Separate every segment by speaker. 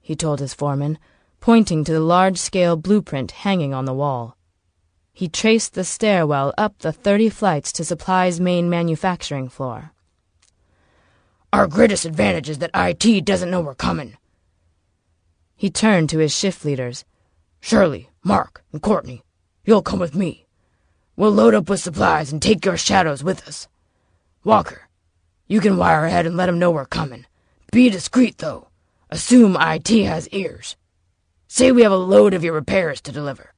Speaker 1: he told his foreman, pointing to the large-scale blueprint hanging on the wall. He traced the stairwell up the 30 flights to Supply's main manufacturing floor.
Speaker 2: Our greatest advantage is that IT doesn't know we're coming.
Speaker 1: He turned to his shift leaders.
Speaker 2: Shirley, Mark, and Courtney, you'll come with me. We'll load up with supplies and take your shadows with us. Walker, you can wire ahead and let them know we're coming. Be discreet, though. Assume IT has ears. Say we have a load of your repairs to deliver.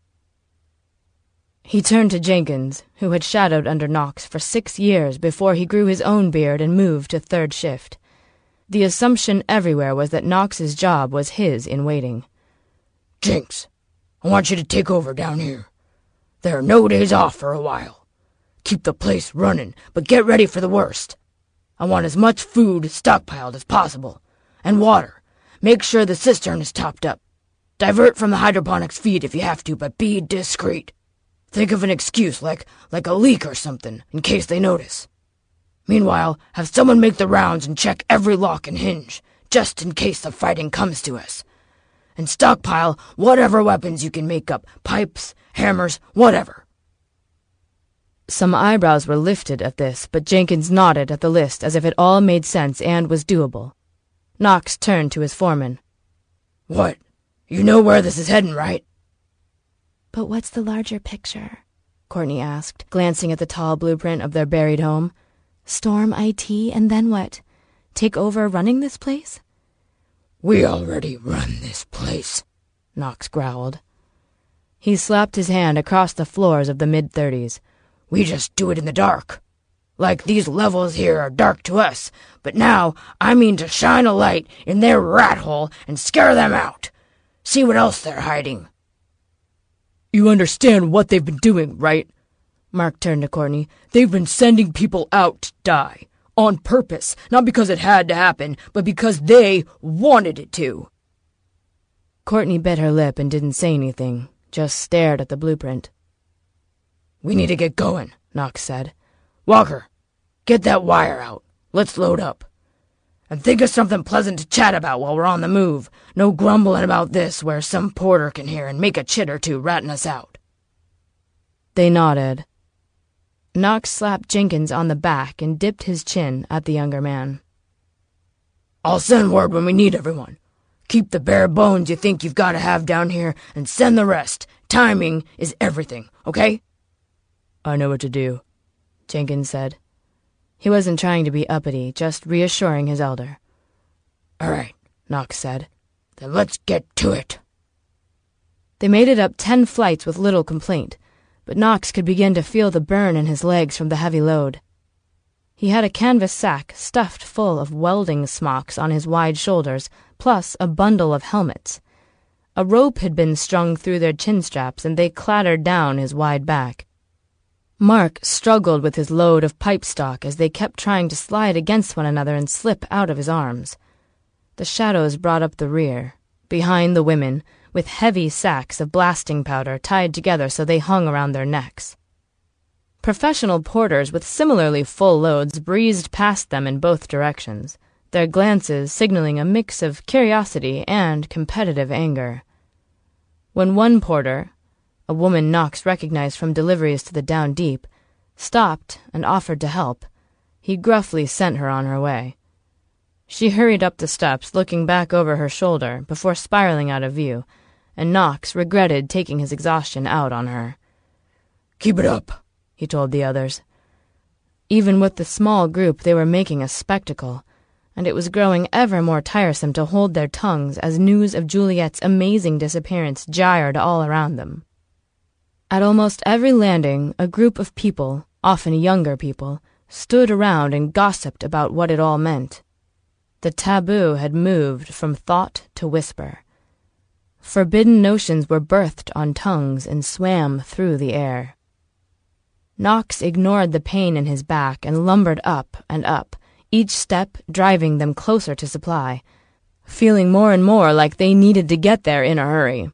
Speaker 1: He turned to Jenkins, who had shadowed under Knox for 6 years before he grew his own beard and moved to third shift. The assumption everywhere was that Knox's job was his in waiting.
Speaker 2: Jinx, I want you to take over down here. There are no days off for a while. Keep the place running, but get ready for the worst. I want as much food stockpiled as possible. And water. Make sure the cistern is topped up. Divert from the hydroponics feed if you have to, but be discreet. Think of an excuse like a leak or something, in case they notice. Meanwhile, have someone make the rounds and check every lock and hinge, just in case the fighting comes to us. And stockpile whatever weapons you can make up, pipes, hammers, whatever.
Speaker 1: Some eyebrows were lifted at this, but Jenkins nodded at the list as if it all made sense and was doable. Knox turned to his foreman.
Speaker 2: What? You know where this is heading, right?
Speaker 3: But what's the larger picture?
Speaker 1: Courtney asked, glancing at the tall blueprint of their buried home.
Speaker 3: Storm IT, and then what? Take over running this place?
Speaker 2: We already run this place,
Speaker 1: Knox growled. He slapped his hand across the floors of the mid-30s.
Speaker 2: We just do it in the dark. Like these levels here are dark to us, but now I mean to shine a light in their rat hole and scare them out. See what else they're hiding.
Speaker 4: You understand what they've been doing, right? Mark turned to Courtney. They've been sending people out to die. On purpose. Not because it had to happen, but because they wanted it to.
Speaker 1: Courtney bit her lip and didn't say anything, just stared at the blueprint.
Speaker 2: We need to get going, Knox said. Walker, get that wire out. Let's load up. And think of something pleasant to chat about while we're on the move. No grumbling about this where some porter can hear and make a chit or two ratting us out.
Speaker 1: They nodded. Knox slapped Jenkins on the back and dipped his chin at the younger man.
Speaker 2: I'll send word when we need everyone. Keep the bare bones you think you've got to have down here and send the rest. Timing is everything, okay?
Speaker 4: I know what to do,
Speaker 1: Jenkins said. He wasn't trying to be uppity, just reassuring his elder.
Speaker 2: All right, Knox said. Then let's get to it.
Speaker 1: They made it up 10 flights with little complaint, but Knox could begin to feel the burn in his legs from the heavy load. He had a canvas sack stuffed full of welding smocks on his wide shoulders, plus a bundle of helmets. A rope had been strung through their chin straps, and they clattered down his wide back. Mark struggled with his load of pipe stock as they kept trying to slide against one another and slip out of his arms. The shadows brought up the rear, behind the women, with heavy sacks of blasting powder tied together so they hung around their necks. Professional porters with similarly full loads breezed past them in both directions, their glances signaling a mix of curiosity and competitive anger. When one porter, a woman Knox recognized from deliveries to the Down Deep, stopped and offered to help, he gruffly sent her on her way. She hurried up the steps, looking back over her shoulder before spiraling out of view, and Knox regretted taking his exhaustion out on her.
Speaker 2: Keep it up,
Speaker 1: he told the others. Even with the small group, they were making a spectacle, and it was growing ever more tiresome to hold their tongues as news of Juliet's amazing disappearance gyred all around them. At almost every landing, a group of people, often younger people, stood around and gossiped about what it all meant. The taboo had moved from thought to whisper. Forbidden notions were birthed on tongues and swam through the air. Knox ignored the pain in his back and lumbered up and up, each step driving them closer to Supply, feeling more and more like they needed to get there in a hurry.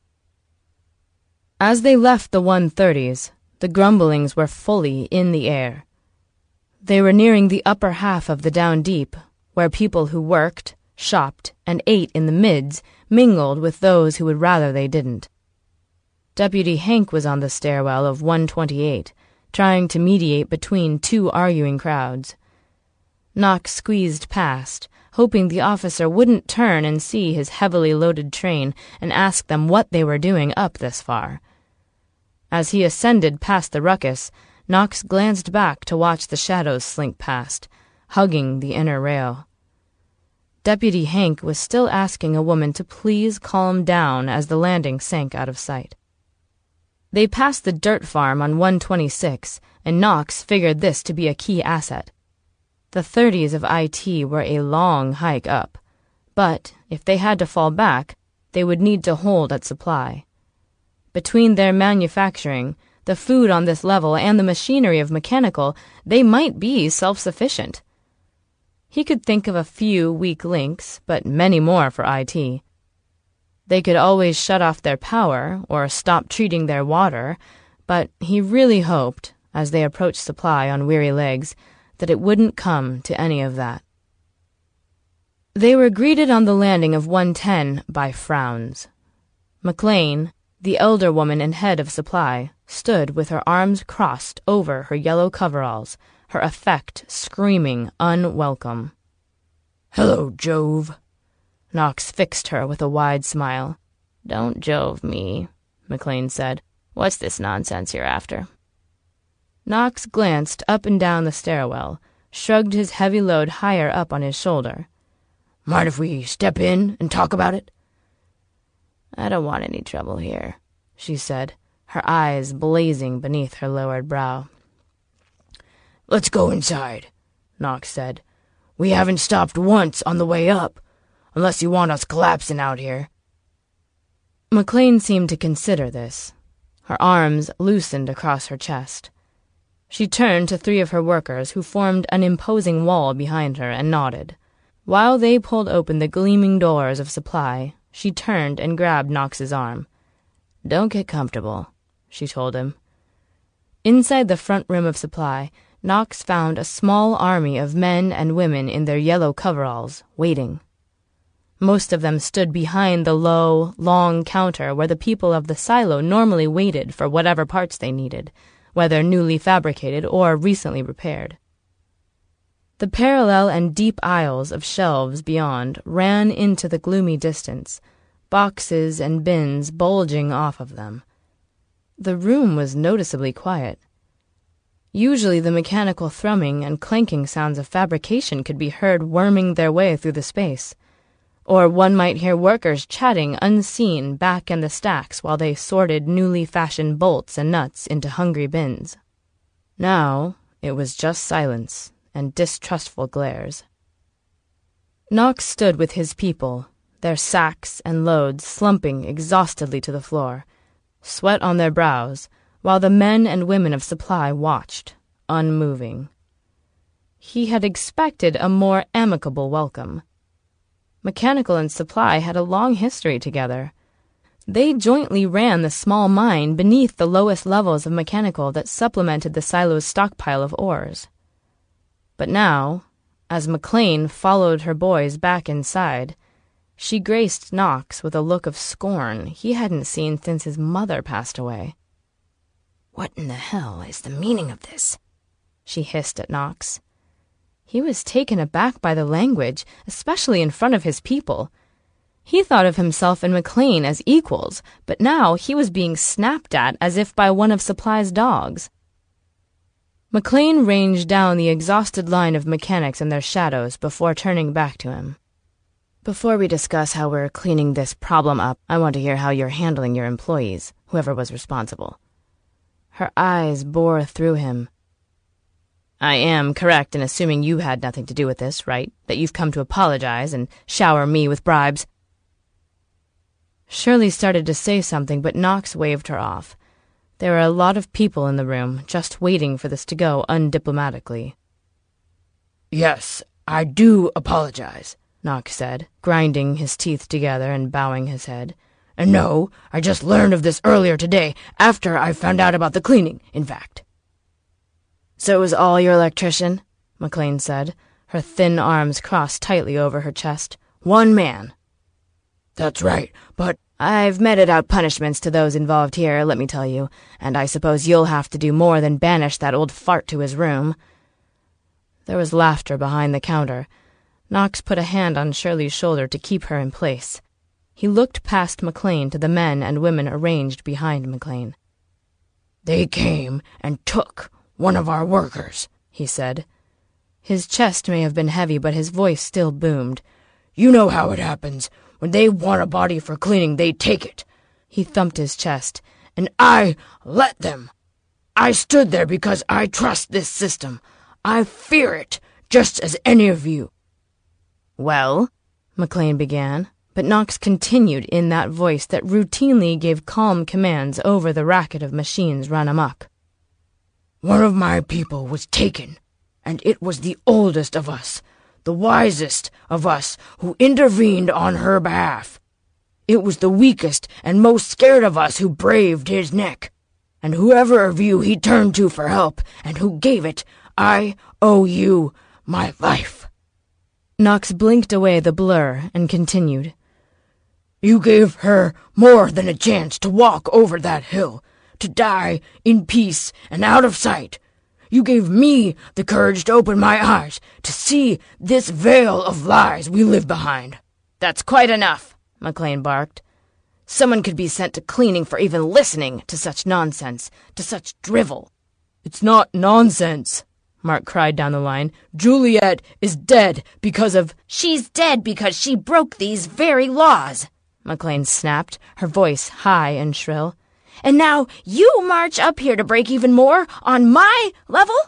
Speaker 1: As they left the 130s, the grumblings were fully in the air. They were nearing the upper half of the Down Deep, where people who worked, shopped, and ate in the mids, mingled with those who would rather they didn't. Deputy Hank was on the stairwell of 128, trying to mediate between two arguing crowds. Knox squeezed past, hoping the officer wouldn't turn and see his heavily loaded train and ask them what they were doing up this far. As he ascended past the ruckus, Knox glanced back to watch the shadows slink past, hugging the inner rail. Deputy Hank was still asking a woman to please calm down as the landing sank out of sight. They passed the dirt farm on 126, and Knox figured this to be a key asset. The 30s of IT were a long hike up, but if they had to fall back, they would need to hold at supply. Between their manufacturing, the food on this level, and the machinery of mechanical, they might be self-sufficient. He could think of a few weak links, but many more for IT. They could always shut off their power or stop treating their water, but he really hoped, as they approached supply on weary legs, that it wouldn't come to any of that. They were greeted on the landing of 110 by frowns. McLean, the elder woman and head of supply, stood with her arms crossed over her yellow coveralls, her effect screaming unwelcome.
Speaker 2: "Hello, Jove."
Speaker 1: Knox fixed her with a wide smile.
Speaker 5: "Don't Jove me," McLean said. "What's this nonsense you're after?"
Speaker 1: Knox glanced up and down the stairwell, shrugged his heavy load higher up on his shoulder.
Speaker 2: "Mind if we step in and talk about it?"
Speaker 5: "I don't want any trouble here,"
Speaker 1: she said, her eyes blazing beneath her lowered brow.
Speaker 2: "Let's go inside," Knox said. "We haven't stopped once on the way up, unless you want us collapsing out here."
Speaker 1: McLean seemed to consider this. Her arms loosened across her chest. She turned to three of her workers who formed an imposing wall behind her and nodded. While they pulled open the gleaming doors of supply, she turned and grabbed Knox's arm.
Speaker 5: "Don't get comfortable," she told him.
Speaker 1: Inside the front room of supply, Knox found a small army of men and women in their yellow coveralls, waiting. Most of them stood behind the low, long counter where the people of the silo normally waited for whatever parts they needed, whether newly fabricated or recently repaired. The parallel and deep aisles of shelves beyond ran into the gloomy distance, boxes and bins bulging off of them. The room was noticeably quiet. Usually the mechanical thrumming and clanking sounds of fabrication could be heard worming their way through the space, or one might hear workers chatting unseen back in the stacks while they sorted newly fashioned bolts and nuts into hungry bins. Now it was just silence and distrustful glares. Knox stood with his people, their sacks and loads slumping exhaustedly to the floor, sweat on their brows, while the men and women of supply watched, unmoving. He had expected a more amicable welcome. Mechanical and supply had a long history together. They jointly ran the small mine beneath the lowest levels of mechanical that supplemented the silo's stockpile of ores. But now, as McLean followed her boys back inside, she graced Knox with a look of scorn he hadn't seen since his mother passed away.
Speaker 2: "What in the hell is the meaning of this?"
Speaker 1: she hissed at Knox. He was taken aback by the language, especially in front of his people. He thought of himself and McLean as equals, but now he was being snapped at as if by one of Supply's dogs. McLean ranged down the exhausted line of mechanics in their shadows before turning back to him.
Speaker 5: "Before we discuss how we're cleaning this problem up, I want to hear how you're handling your employees, whoever was responsible."
Speaker 1: Her eyes bore through him.
Speaker 5: "I am correct in assuming you had nothing to do with this, right? That you've come to apologize and shower me with bribes?"
Speaker 1: Shirley started to say something, but Knox waved her off. There were a lot of people in the room, just waiting for this to go undiplomatically.
Speaker 2: "Yes, I do apologize,"
Speaker 1: Knox said, grinding his teeth together and bowing his head.
Speaker 2: "And no, I just learned of this earlier today, after I found out about the cleaning, in fact."
Speaker 1: "So it was all your electrician?" McLean said, her thin arms crossed tightly over her chest.
Speaker 5: 1 man.
Speaker 2: That's right, but
Speaker 5: I've meted out punishments to those involved here, let me tell you, and I suppose you'll have to do more than banish that old fart to his room. There was laughter behind the counter. Knox put a hand on Shirley's shoulder to keep her in place. He looked past McLean to the men and women arranged behind McLean.
Speaker 2: They came and took one of our workers, he said.
Speaker 1: His chest may have been heavy, but his voice still boomed.
Speaker 2: You know how it happens. When they want a body for cleaning, they take it.
Speaker 1: He thumped his chest.
Speaker 2: And I let them. I stood there because I trust this system. I fear it, just as any of you.
Speaker 5: Well,
Speaker 1: McLean began, but Knox continued in that voice that routinely gave calm commands over the racket of machines run amok.
Speaker 2: One of my people was taken, and it was the oldest of us, the wisest of us, who intervened on her behalf. It was the weakest and most scared of us who braved his neck, and whoever of you he turned to for help, and who gave it, I owe you my life.
Speaker 1: Knox blinked away the blur and continued.
Speaker 2: You gave her more than a chance to walk over that hill, to die in peace and out of sight. You gave me the courage to open my eyes, to see this veil of lies we live behind.
Speaker 5: That's quite enough, McLean barked. Someone could be sent to cleaning for even listening to such nonsense, to such drivel.
Speaker 4: It's not nonsense, Mark cried down the line. Juliet is dead because of—
Speaker 5: She's dead because she broke these very laws, McLean snapped, her voice high and shrill. And now you march up here to break even more on my level?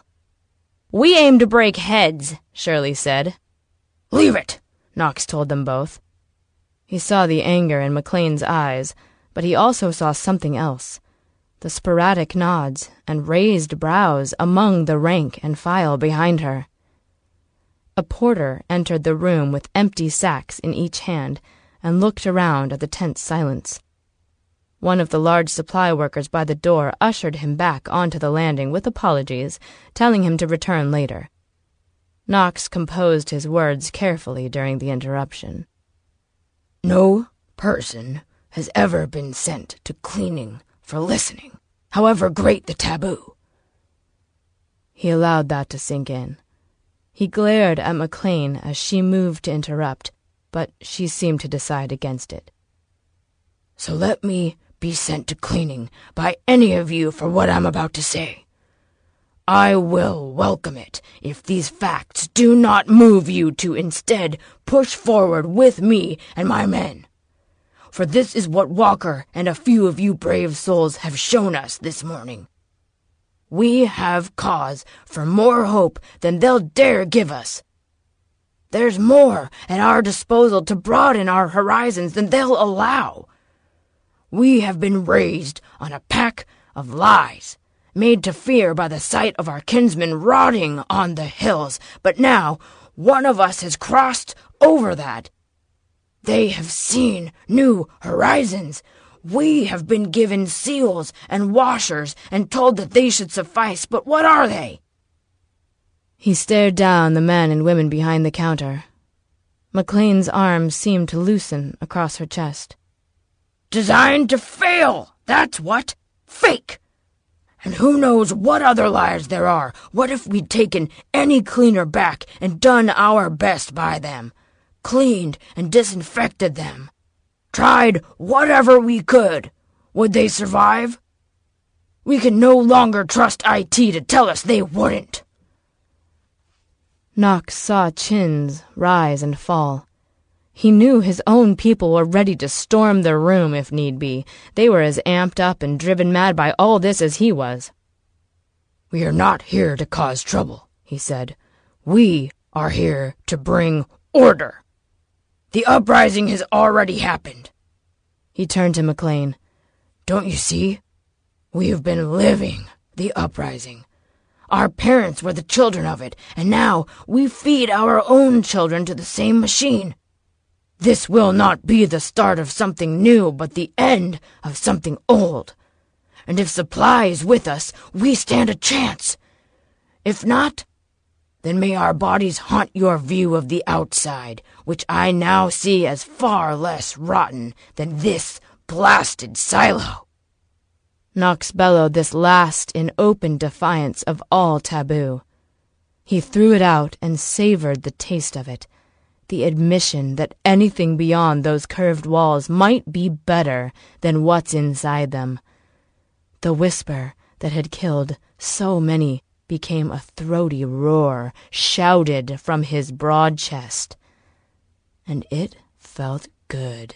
Speaker 5: We aim to break heads, Shirley said.
Speaker 2: Leave it,
Speaker 1: Knox told them both. He saw the anger in McLean's eyes, but he also saw something else. The sporadic nods and raised brows among the rank and file behind her. A porter entered the room with empty sacks in each hand and looked around at the tense silence. One of the large supply workers by the door ushered him back onto the landing with apologies, telling him to return later. Knox composed his words carefully during the interruption.
Speaker 2: No person has ever been sent to cleaning for listening, however great the taboo.
Speaker 1: He allowed that to sink in. He glared at McLean as she moved to interrupt, but she seemed to decide against it.
Speaker 2: So let me be sent to cleaning by any of you for what I'm about to say. I will welcome it if these facts do not move you to instead push forward with me and my men. For this is what Walker and a few of you brave souls have shown us this morning. We have cause for more hope than they'll dare give us. There's more at our disposal to broaden our horizons than they'll allow. We have been raised on a pack of lies, made to fear by the sight of our kinsmen rotting on the hills, but now one of us has crossed over that. They have seen new horizons. We have been given seals and washers and told that they should suffice, but what are they?
Speaker 1: He stared down the men and women behind the counter. McLean's arms seemed to loosen across her chest.
Speaker 2: Designed to fail, that's what. Fake. And who knows what other lies there are. What if we'd taken any cleaner back and done our best by them? Cleaned and disinfected them. Tried whatever we could. Would they survive? We can no longer trust IT to tell us they wouldn't.
Speaker 1: Knox saw chins rise and fall. He knew his own people were ready to storm the room if need be. They were as amped up and driven mad by all this as he was.
Speaker 2: We are not here to cause trouble, he said. We are here to bring order. The uprising has already happened.
Speaker 1: He turned to McLean.
Speaker 2: Don't you see? We have been living the uprising. Our parents were the children of it, and now we feed our own children to the same machine. This will not be the start of something new, but the end of something old. And if supply is with us, we stand a chance. If not, then may our bodies haunt your view of the outside, which I now see as far less rotten than this blasted silo."
Speaker 1: Nox bellowed this last in open defiance of all taboo. He threw it out and savored the taste of it, the admission that anything beyond those curved walls might be better than what's inside them. The whisper that had killed so many became a throaty roar shouted from his broad chest, and it felt good.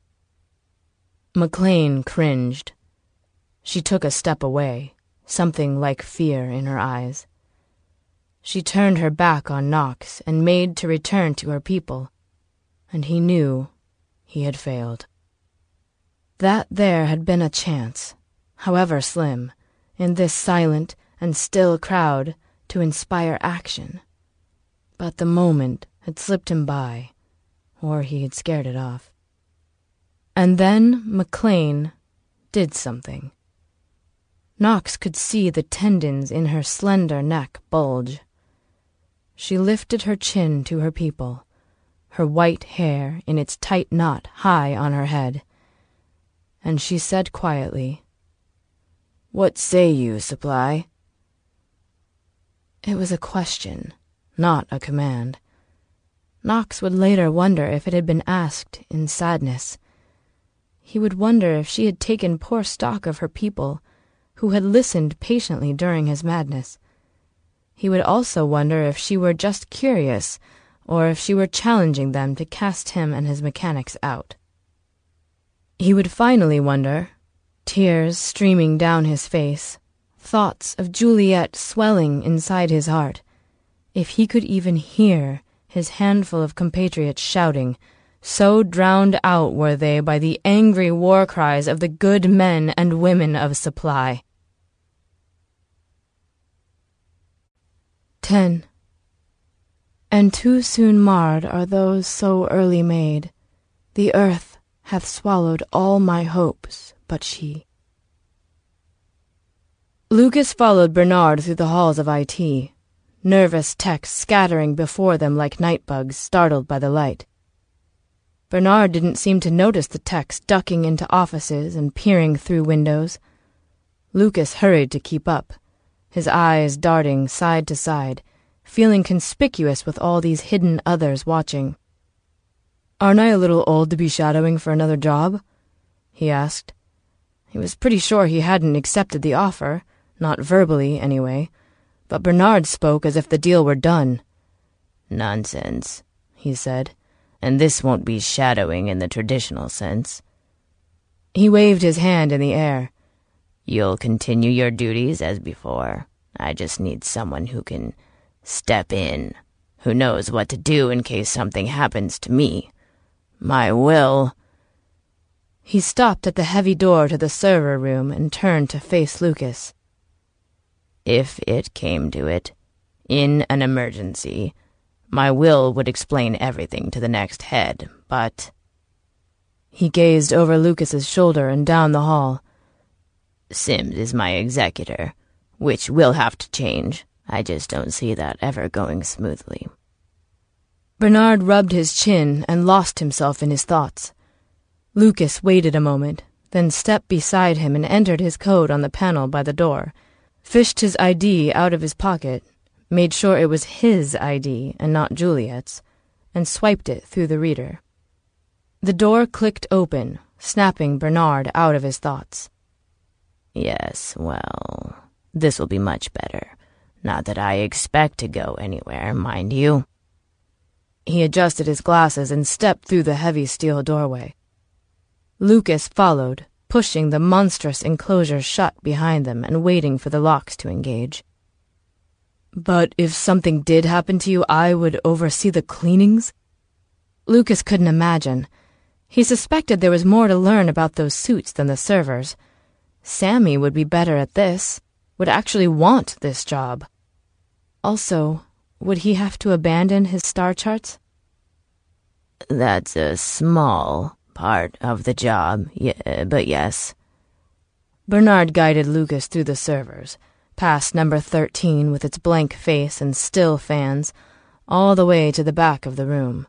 Speaker 1: McLean cringed. She took a step away, something like fear in her eyes. She turned her back on Nox and made to return to her people, and he knew he had failed. That there had been a chance, however slim, in this silent and still crowd to inspire action. But the moment had slipped him by, or he had scared it off. And then McLean did something. Nox could see the tendons in her slender neck bulge. She lifted her chin to her people, her white hair in its tight knot high on her head, and she said quietly, "What say you, Supply?" It was a question, not a command. Nox would later wonder if it had been asked in sadness. He would wonder if she had taken poor stock of her people, who had listened patiently during his madness. He would also wonder if she were just curious, or if she were challenging them to cast him and his mechanics out. He would finally wonder, tears streaming down his face, thoughts of Juliet swelling inside his heart, if he could even hear his handful of compatriots shouting, so drowned out were they by the angry war cries of the good men and women of Supply. 10. And too soon marred are those so early made. The earth hath swallowed all my hopes but she. Lucas followed Bernard through the halls of IT, nervous techs scattering before them like night bugs startled by the light. Bernard didn't seem to notice the techs ducking into offices and peering through windows. Lucas hurried to keep up, his eyes darting side to side, feeling conspicuous with all these hidden others watching. "Aren't I a little old to be shadowing for another job?" he asked. He was pretty sure he hadn't accepted the offer, not verbally anyway, but Bernard spoke as if the deal were done.
Speaker 5: "Nonsense," he said, "and this won't be shadowing in the traditional sense."
Speaker 1: He waved his hand in the air.
Speaker 5: "You'll continue your duties as before. I just need someone who can step in, who knows what to do in case something happens to me. My will—"
Speaker 1: He stopped at the heavy door to the server room and turned to face Lucas.
Speaker 5: "If it came to it, in an emergency, my will would explain everything to the next head, but—"
Speaker 1: He gazed over Lucas's shoulder and down the hall.
Speaker 5: "Sims is my executor, which will have to change. I just don't see that ever going smoothly."
Speaker 1: Bernard rubbed his chin and lost himself in his thoughts. Lucas waited a moment, then stepped beside him and entered his code on the panel by the door, fished his ID out of his pocket, made sure it was his ID and not Juliet's, and swiped it through the reader. The door clicked open, snapping Bernard out of his thoughts.
Speaker 5: "Yes, well, this will be much better. Not that I expect to go anywhere, mind you."
Speaker 1: He adjusted his glasses and stepped through the heavy steel doorway. Lucas followed, pushing the monstrous enclosure shut behind them and waiting for the locks to engage. "But if something did happen to you, I would oversee the cleanings?" Lucas couldn't imagine. He suspected there was more to learn about those suits than the servers. Sammy would be better at this, would actually want this job. Also, would he have to abandon his star charts?
Speaker 5: "That's a small part of the job, but yes."
Speaker 1: Bernard guided Lucas through the servers, past number 13 with its blank face and still fans, all the way to the back of the room.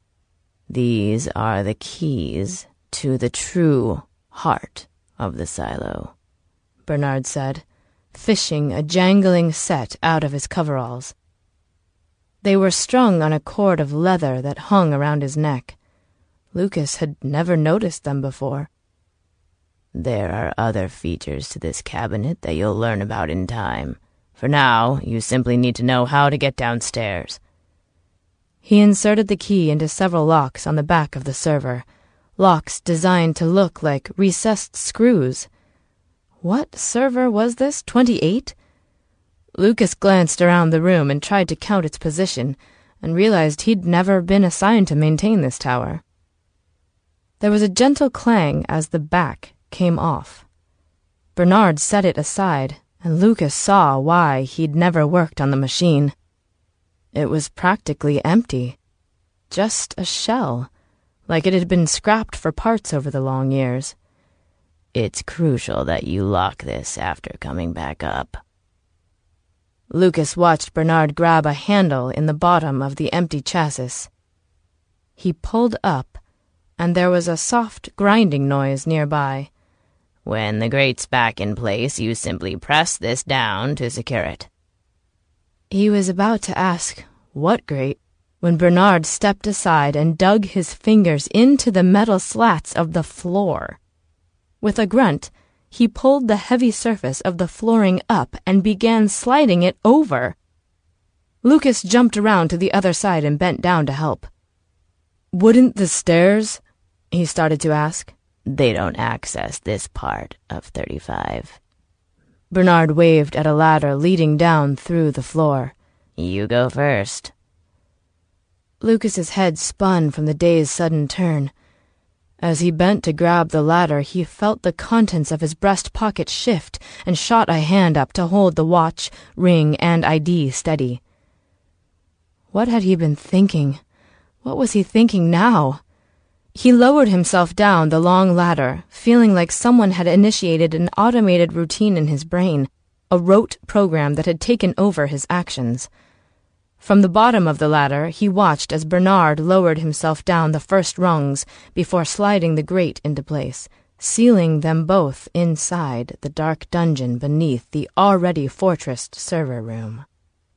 Speaker 5: These are the keys to the true heart of the silo,
Speaker 1: Bernard said, fishing a jangling set out of his coveralls. They were strung on a cord of leather that hung around his neck. Lucas had never noticed them before.
Speaker 5: There are other features to this cabinet that you'll learn about in time. For now, you simply need to know how to get downstairs.
Speaker 1: He inserted the key into several locks on the back of the server, locks designed to look like recessed screws. What server was this, 28? Lucas glanced around the room and tried to count its position, and realized he'd never been assigned to maintain this tower. There was a gentle clang as the back came off. Bernard set it aside, and Lucas saw why he'd never worked on the machine. It was practically empty. Just a shell, like it had been scrapped for parts over the long years.
Speaker 5: It's crucial that you lock this after coming back up.
Speaker 1: Lucas watched Bernard grab a handle in the bottom of the empty chassis. He pulled up, and there was a soft grinding noise nearby.
Speaker 5: When the grate's back in place, you simply press this down to secure it.
Speaker 1: He was about to ask, what grate, when Bernard stepped aside and dug his fingers into the metal slats of the floor. With a grunt, he pulled the heavy surface of the flooring up and began sliding it over. Lucas jumped around to the other side and bent down to help. "Wouldn't the stairs?" he started to ask.
Speaker 5: They don't access this part of 35.
Speaker 1: Bernard waved at a ladder leading down through the floor.
Speaker 5: You go first.
Speaker 1: Lucas's head spun from the day's sudden turn. As he bent to grab the ladder, he felt the contents of his breast pocket shift and shot a hand up to hold the watch, ring, and ID steady. What had he been thinking? What was he thinking now? He lowered himself down the long ladder, feeling like someone had initiated an automated routine in his brain, a rote program that had taken over his actions. From the bottom of the ladder, he watched as Bernard lowered himself down the first rungs before sliding the grate into place, sealing them both inside the dark dungeon beneath the already fortressed server room.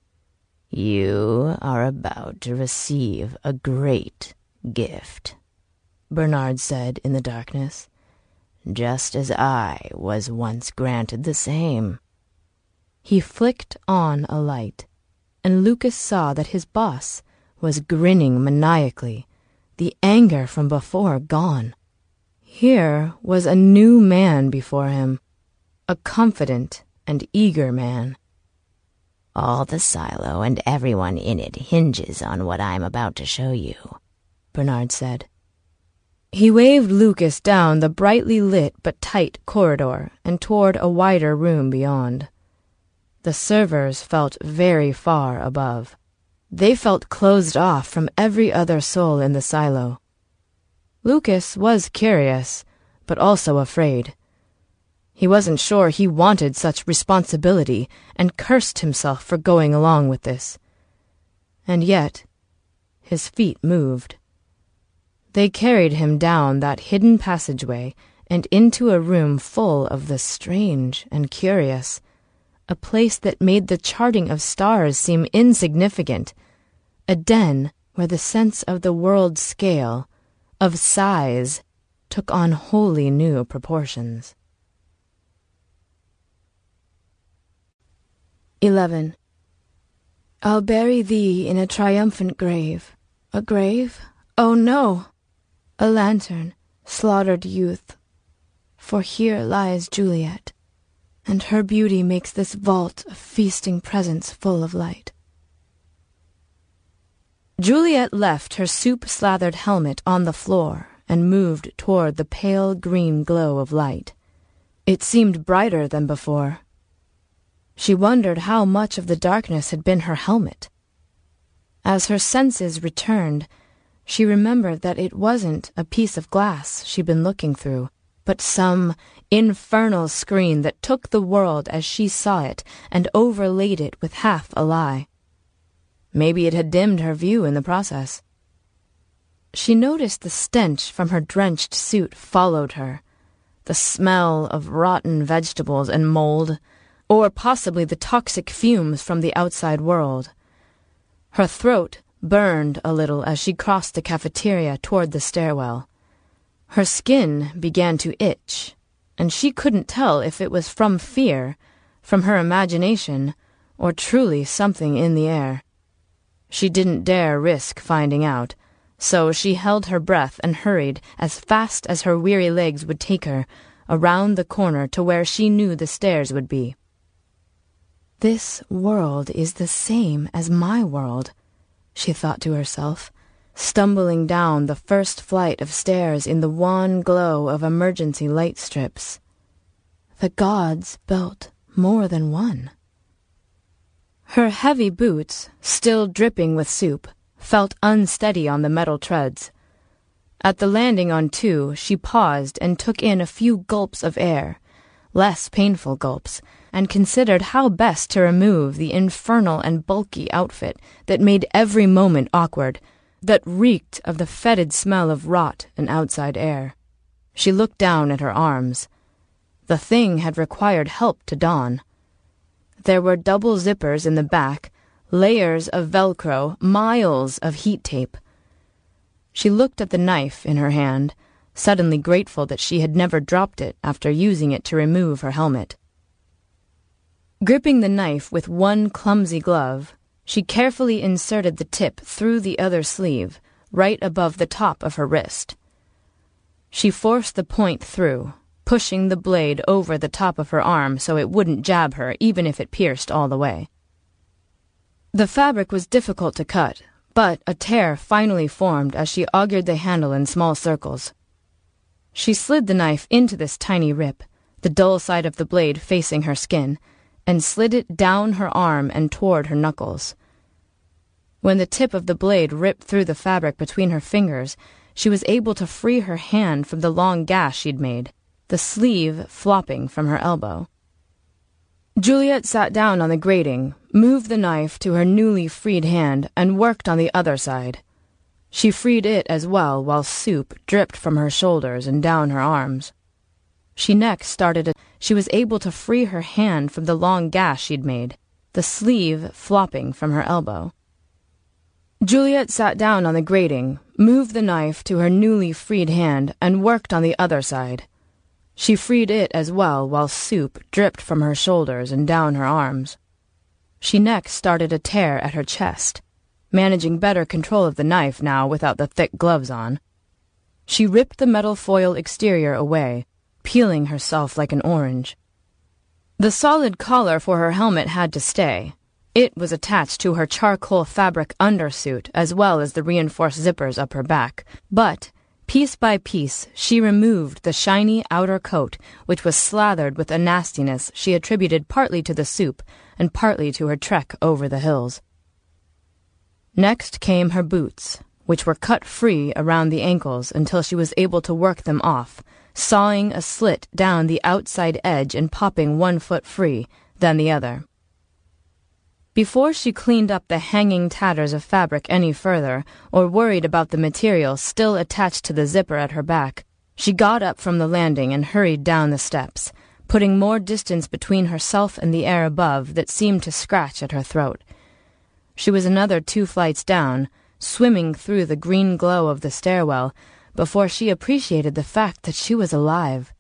Speaker 5: You are about to receive a great gift, Bernard said in the darkness, just as I was once granted the same.
Speaker 1: He flicked on a light, and Lucas saw that his boss was grinning maniacally, the anger from before gone. Here was a new man before him, a confident and eager man.
Speaker 5: All the silo and everyone in it hinges on what I'm about to show you, Bernard said.
Speaker 1: He waved Lucas down the brightly lit but tight corridor and toward a wider room beyond. The servers felt very far above. They felt closed off from every other soul in the silo. Lucas was curious, but also afraid. He wasn't sure he wanted such responsibility and cursed himself for going along with this. And yet, his feet moved. They carried him down that hidden passageway and into a room full of the strange and curious, a place that made the charting of stars seem insignificant, a den where the sense of the world's scale, of size, took on wholly new proportions. 11. I'll bury thee in a triumphant grave. A grave? Oh no! A lantern, slaughtered youth. For here lies Juliet, and her beauty makes this vault a feasting presence full of light. Juliet left her soup-slathered helmet on the floor and moved toward the pale green glow of light. It seemed brighter than before. She wondered how much of the darkness had been her helmet. As her senses returned, she remembered that it wasn't a piece of glass she'd been looking through, but some infernal screen that took the world as she saw it and overlaid it with half a lie. Maybe it had dimmed her view in the process. She noticed the stench from her drenched suit followed her, the smell of rotten vegetables and mold, or possibly the toxic fumes from the outside world. Her throat burned a little as she crossed the cafeteria toward the stairwell. Her skin began to itch, and she couldn't tell if it was from fear, from her imagination, or truly something in the air. She didn't dare risk finding out, so she held her breath and hurried as fast as her weary legs would take her around the corner to where she knew the stairs would be.
Speaker 3: This world is the same as my world, she thought to herself, stumbling down the first flight of stairs in the wan glow of emergency light strips. The gods built more than one.
Speaker 1: Her heavy boots, still dripping with soup, felt unsteady on the metal treads. At the landing on 2, she paused and took in a few gulps of air, less painful gulps, and considered how best to remove the infernal and bulky outfit that made every moment awkward, that reeked of the fetid smell of rot and outside air. She looked down at her arms. The thing had required help to don. There were double zippers in the back, layers of Velcro, miles of heat tape. She looked at the knife in her hand, suddenly grateful that she had never dropped it after using it to remove her helmet. Gripping the knife with one clumsy glove, she carefully inserted the tip through the other sleeve, right above the top of her wrist. She forced the point through, pushing the blade over the top of her arm so it wouldn't jab her even if it pierced all the way. The fabric was difficult to cut, but a tear finally formed as she augured the handle in small circles. She slid the knife into this tiny rip, the dull side of the blade facing her skin, and slid it down her arm and toward her knuckles. When the tip of the blade ripped through the fabric between her fingers, she was able to free her hand from the long gash she'd made, the sleeve flopping from her elbow. Juliet sat down on the grating, moved the knife to her newly freed hand, and worked on the other side. She freed it as well while soup dripped from her shoulders and down her arms. She was able to free her hand from the long gash she'd made, the sleeve flopping from her elbow. Juliet sat down on the grating, moved the knife to her newly freed hand, and worked on the other side. She freed it as well while soup dripped from her shoulders and down her arms. She next started a tear at her chest, managing better control of the knife now without the thick gloves on. She ripped the metal foil exterior away, peeling herself like an orange. The solid collar for her helmet had to stay. It was attached to her charcoal fabric undersuit as well as the reinforced zippers up her back, but piece by piece she removed the shiny outer coat, which was slathered with a nastiness she attributed partly to the soup and partly to her trek over the hills. Next came her boots, which were cut free around the ankles until she was able to work them off, sawing a slit down the outside edge and popping one foot free, then the other. Before she cleaned up the hanging tatters of fabric any further, or worried about the material still attached to the zipper at her back, she got up from the landing and hurried down the steps, putting more distance between herself and the air above that seemed to scratch at her throat. She was another 2 flights down, swimming through the green glow of the stairwell, before she appreciated the fact that she was alive.